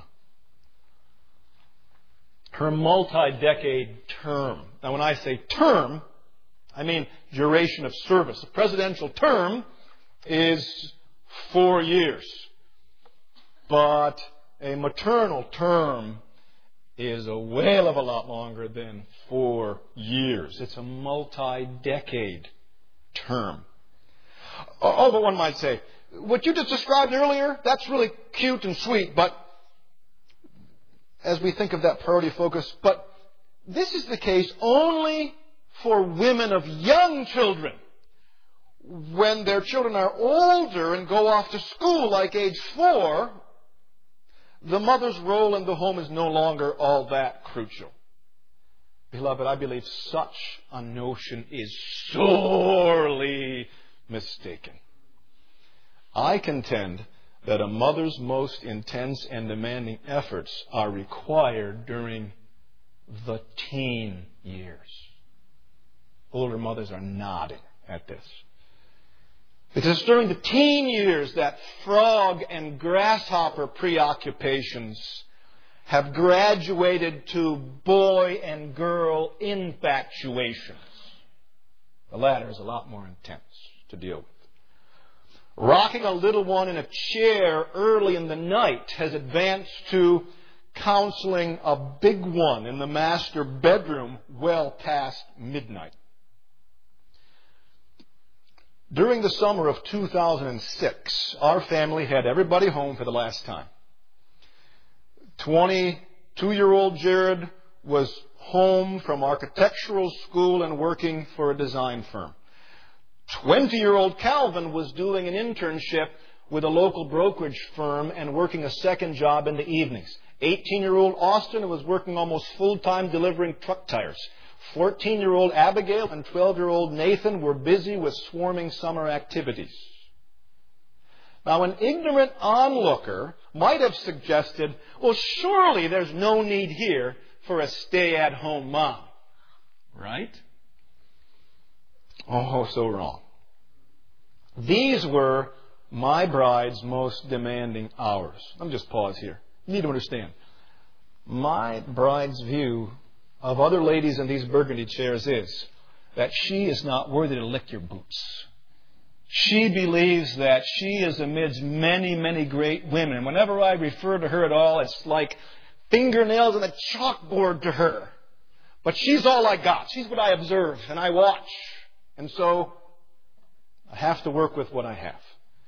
A: Her multi-decade term. Now, when I say term, I mean duration of service. A presidential term is four years. But a maternal term is a whale of a lot longer than four years. It's a multi-decade term. Although one might say, what you just described earlier, that's really cute and sweet, but as we think of that priority focus, but this is the case only for women of young children. When their children are older and go off to school, like age four, the mother's role in the home is no longer all that crucial. Beloved, I believe such a notion is sorely mistaken. I contend that a mother's most intense and demanding efforts are required during the teen years. Older mothers are nodding at this. Because it's during the teen years that frog and grasshopper preoccupations have graduated to boy and girl infatuations. The latter is a lot more intense to deal with. Rocking a little one in a chair early in the night has advanced to counseling a big one in the master bedroom well past midnight. During the summer of two thousand six, our family had everybody home for the last time. twenty-two-year-old Jared was home from architectural school and working for a design firm. twenty-year-old Calvin was doing an internship with a local brokerage firm and working a second job in the evenings. eighteen-year-old Austin was working almost full-time delivering truck tires. fourteen-year-old Abigail and twelve-year-old Nathan were busy with swarming summer activities. Now, an ignorant onlooker might have suggested, well, surely there's no need here for a stay-at-home mom. Right? Oh, so wrong. These were my bride's most demanding hours. Let me just pause here. You need to understand. My bride's view of other ladies in these burgundy chairs is that she is not worthy to lick your boots. She believes that she is amidst many, many great women. And whenever I refer to her at all, it's like fingernails on a chalkboard to her. But she's all I got. She's what I observe and I watch. And so I have to work with what I have.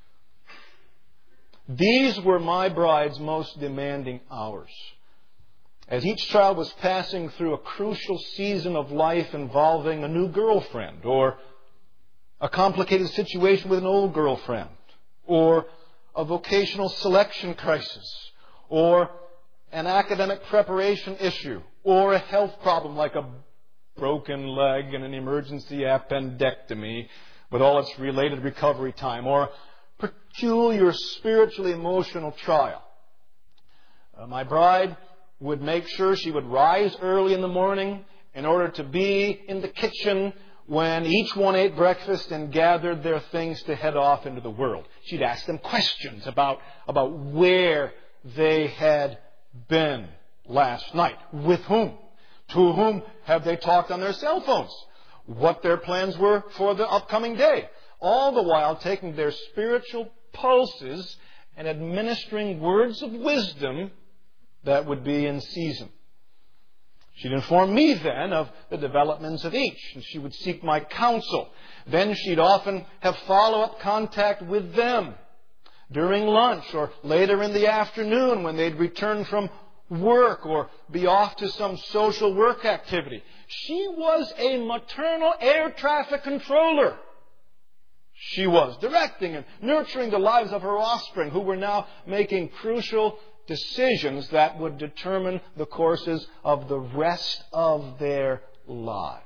A: These were my bride's most demanding hours. As each child was passing through a crucial season of life involving a new girlfriend, or a complicated situation with an old girlfriend, or a vocational selection crisis, or an academic preparation issue, or a health problem like a broken leg and an emergency appendectomy with all its related recovery time, or a peculiar spiritually emotional trial. Uh, my bride would make sure she would rise early in the morning in order to be in the kitchen when each one ate breakfast and gathered their things to head off into the world. She'd ask them questions about, about where they had been last night, with whom, to whom have they talked on their cell phones, what their plans were for the upcoming day, all the while taking their spiritual pulses and administering words of wisdom that would be in season. She'd inform me then of the developments of each, and she would seek my counsel. Then she'd often have follow-up contact with them during lunch or later in the afternoon when they'd return from work or be off to some social work activity. She was a maternal air traffic controller. She was directing and nurturing the lives of her offspring, who were now making crucial decisions that would determine the courses of the rest of their lives.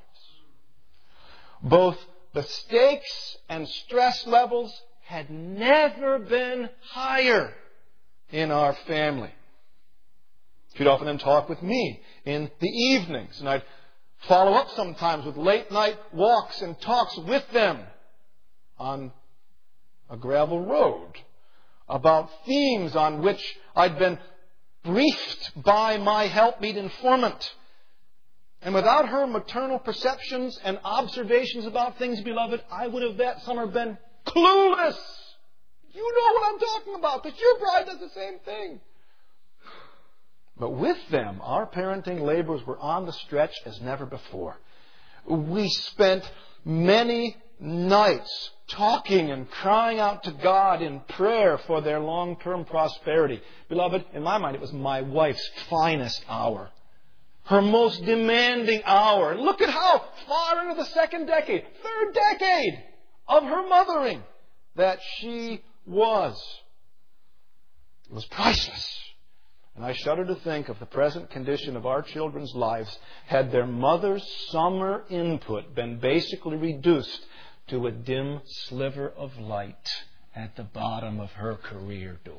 A: Both the stakes and stress levels had never been higher in our family. She'd often then talk with me in the evenings, and I'd follow up sometimes with late night walks and talks with them on a gravel road about themes on which I'd been briefed by my helpmeet informant. And without her maternal perceptions and observations about things, beloved, I would have that summer been clueless. You know what I'm talking about, because your bride does the same thing. But with them, our parenting labors were on the stretch as never before. We spent many nights talking and crying out to God in prayer for their long-term prosperity. Beloved, in my mind, it was my wife's finest hour. Her most demanding hour. Look at how far into the second decade, third decade of her mothering that she was. It was priceless. And I shudder to think of the present condition of our children's lives had their mother's summer input been basically reduced to a dim sliver of light at the bottom of her career door.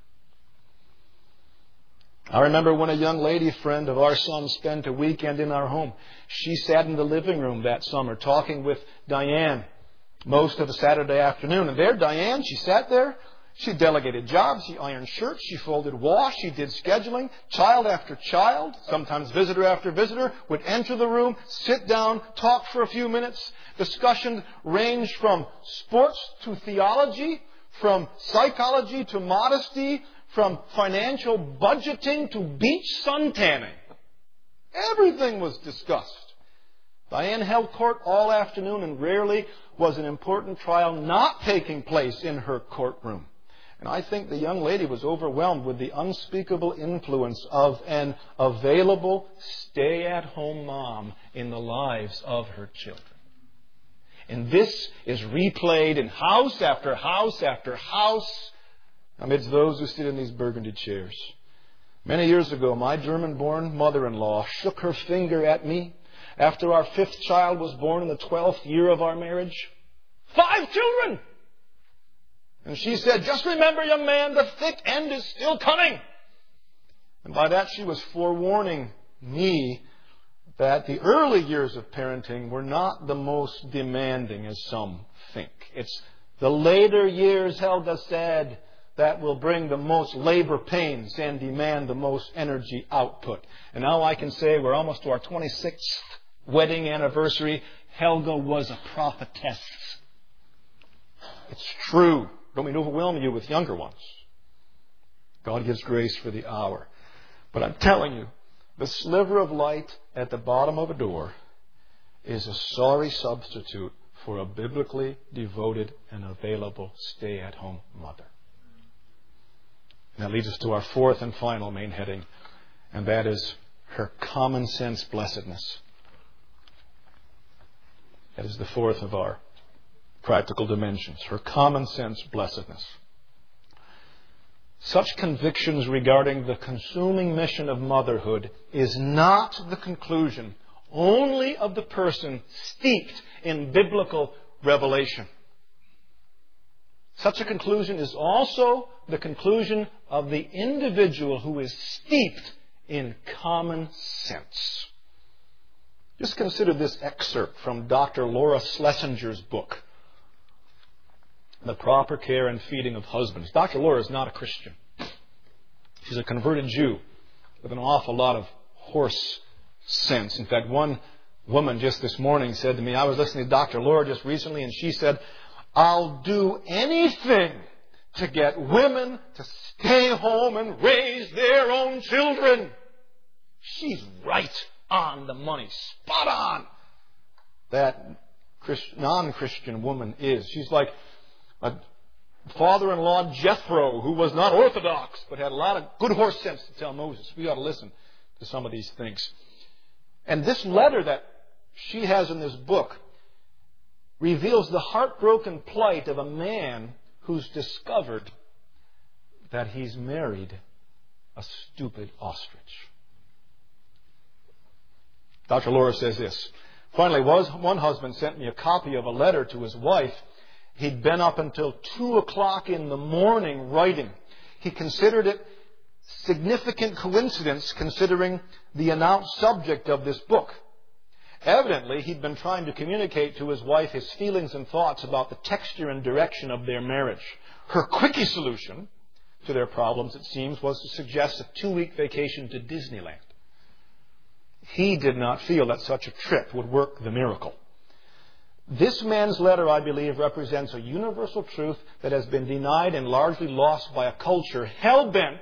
A: I remember when a young lady friend of our son spent a weekend in our home. She sat in the living room that summer talking with Diane most of a Saturday afternoon. And there, Diane, she sat there. She delegated jobs. She ironed shirts. She folded wash. She did scheduling. Child after child, sometimes visitor after visitor, would enter the room, sit down, talk for a few minutes. Discussion ranged from sports to theology, from psychology to modesty, from financial budgeting to beach suntanning. Everything was discussed. Diane held court all afternoon, and rarely was an important trial not taking place in her courtroom. And I think the young lady was overwhelmed with the unspeakable influence of an available stay-at-home mom in the lives of her children. And this is replayed in house after house after house amidst those who sit in these burgundy chairs. Many years ago, my German-born mother-in-law shook her finger at me after our fifth child was born in the twelfth year of our marriage. Five children! And she said, just remember, young man, the thick end is still coming. And by that she was forewarning me that the early years of parenting were not the most demanding as some think. It's the later years, Helga said, that will bring the most labor pains and demand the most energy output. And now I can say we're almost to our twenty-sixth wedding anniversary. Helga was a prophetess. It's true. Don't mean to overwhelm you with younger ones. God gives grace for the hour. But I'm telling you, the sliver of light at the bottom of a door is a sorry substitute for a biblically devoted and available stay-at-home mother. And that leads us to our fourth and final main heading, and that is her common sense blessedness. That is the fourth of our practical dimensions, her common sense blessedness. Such convictions regarding the consuming mission of motherhood is not the conclusion only of the person steeped in biblical revelation. Such a conclusion is also the conclusion of the individual who is steeped in common sense. Just consider this excerpt from Doctor Laura Schlesinger's book, The Proper Care and Feeding of Husbands. Doctor Laura is not a Christian. She's a converted Jew with an awful lot of horse sense. In fact, one woman just this morning said to me, I was listening to Doctor Laura just recently, and she said, I'll do anything to get women to stay home and raise their own children. She's right on the money. Spot on. That non-Christian woman is. She's like a father-in-law Jethro, who was not orthodox, but had a lot of good horse sense to tell Moses, we ought to listen to some of these things. And this letter that she has in this book reveals the heartbroken plight of a man who's discovered that he's married a stupid ostrich. Doctor Laura says this. Finally, one husband sent me a copy of a letter to his wife. He'd been up until two o'clock in the morning writing. He considered it significant coincidence considering the announced subject of this book. Evidently, he'd been trying to communicate to his wife his feelings and thoughts about the texture and direction of their marriage. Her quickie solution to their problems, it seems, was to suggest a two-week vacation to Disneyland. He did not feel that such a trip would work the miracle. This man's letter, I believe, represents a universal truth that has been denied and largely lost by a culture hell-bent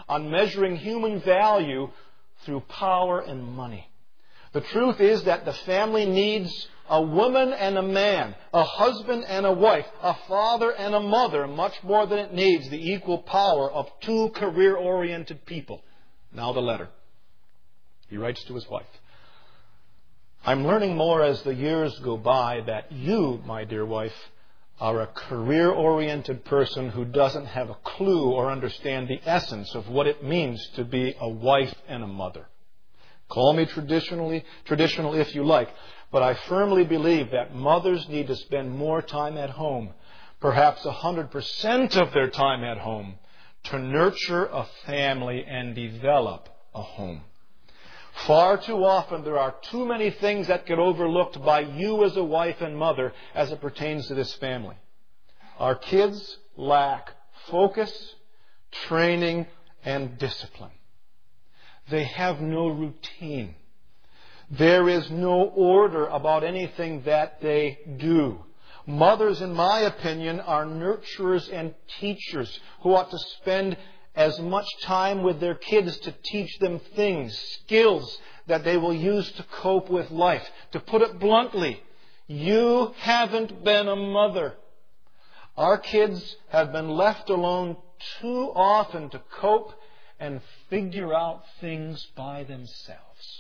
A: on measuring human value through power and money. The truth is that the family needs a woman and a man, a husband and a wife, a father and a mother, much more than it needs the equal power of two career-oriented people. Now the letter. He writes to his wife. I'm learning more as the years go by that you, my dear wife, are a career-oriented person who doesn't have a clue or understand the essence of what it means to be a wife and a mother. Call me traditionally, traditional if you like, but I firmly believe that mothers need to spend more time at home, perhaps one hundred percent of their time at home, to nurture a family and develop a home. Far too often there are too many things that get overlooked by you as a wife and mother as it pertains to this family. Our kids lack focus, training, and discipline. They have no routine. There is no order about anything that they do. Mothers, in my opinion, are nurturers and teachers who ought to spend as much time with their kids to teach them things, skills that they will use to cope with life. To put it bluntly, you haven't been a mother. Our kids have been left alone too often to cope and figure out things by themselves.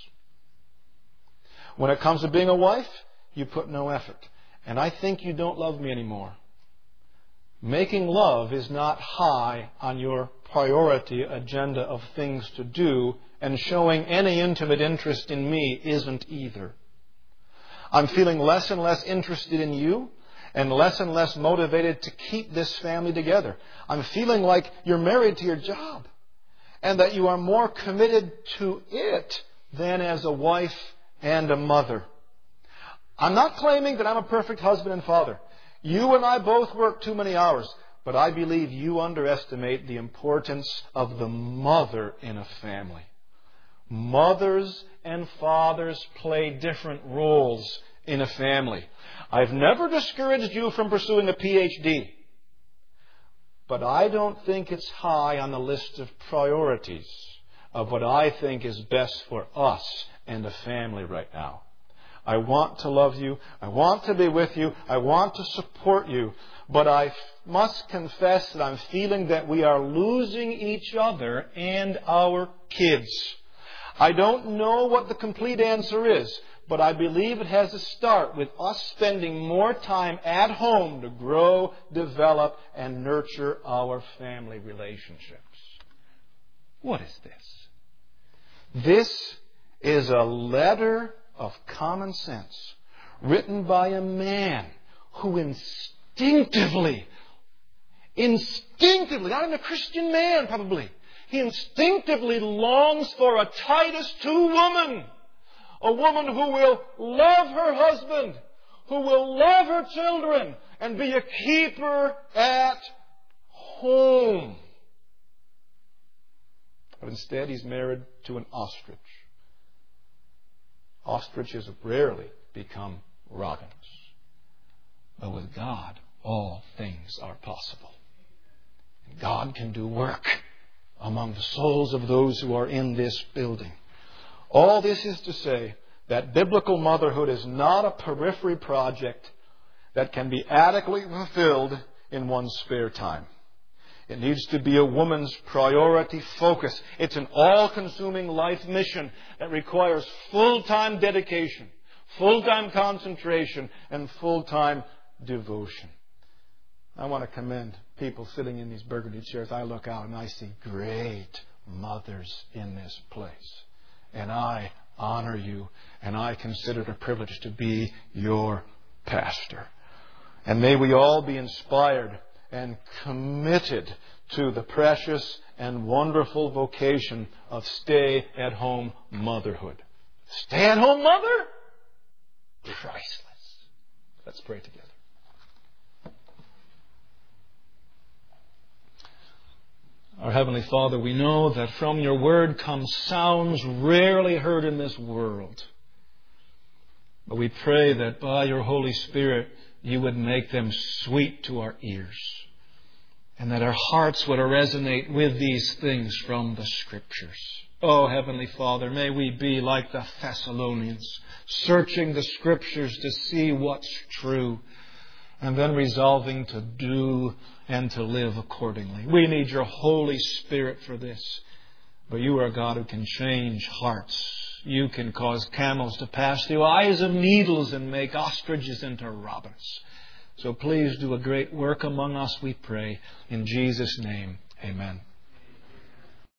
A: When it comes to being a wife, you put no effort. And I think you don't love me anymore. Making love is not high on your priority agenda of things to do, and showing any intimate interest in me isn't either. I'm feeling less and less interested in you, and less and less motivated to keep this family together. I'm feeling like you're married to your job, and that you are more committed to it than as a wife and a mother. I'm not claiming that I'm a perfect husband and father. You and I both work too many hours, but I believe you underestimate the importance of the mother in a family. Mothers and fathers play different roles in a family. I've never discouraged you from pursuing a P H D, but I don't think it's high on the list of priorities of what I think is best for us and a family right now. I want to love you. I want to be with you. I want to support you. But I must confess that I'm feeling that we are losing each other and our kids. I don't know what the complete answer is, but I believe it has to start with us spending more time at home to grow, develop, and nurture our family relationships. What is this? This is a letter of common sense written by a man who instinctively, instinctively, not even a Christian man probably, he instinctively longs for a Titus two woman. A woman who will love her husband, who will love her children, and be a keeper at home. But instead he's married to an ostrich. Ostriches rarely become robins. But with God, all things are possible. And God can do work among the souls of those who are in this building. All this is to say that biblical motherhood is not a periphery project that can be adequately fulfilled in one's spare time. It needs to be a woman's priority focus. It's an all-consuming life mission that requires full-time dedication, full-time concentration, and full-time devotion. I want to commend people sitting in these burgundy chairs. I look out and I see great mothers in this place. And I honor you, and I consider it a privilege to be your pastor. And may we all be inspired and committed to the precious and wonderful vocation of stay-at-home motherhood. Stay-at-home mother? Priceless. Let's pray together. Our Heavenly Father, we know that from your word come sounds rarely heard in this world. But we pray that by your Holy Spirit you would make them sweet to our ears. and that our hearts would resonate with these things from the Scriptures. Oh, Heavenly Father, may we be like the Thessalonians, searching the Scriptures to see what's true, and then resolving to do and to live accordingly. We need Your Holy Spirit for this. But You are a God who can change hearts. You can cause camels to pass through eyes of needles and make ostriches into robins. So please do a great work among us, we pray. In Jesus' name, amen.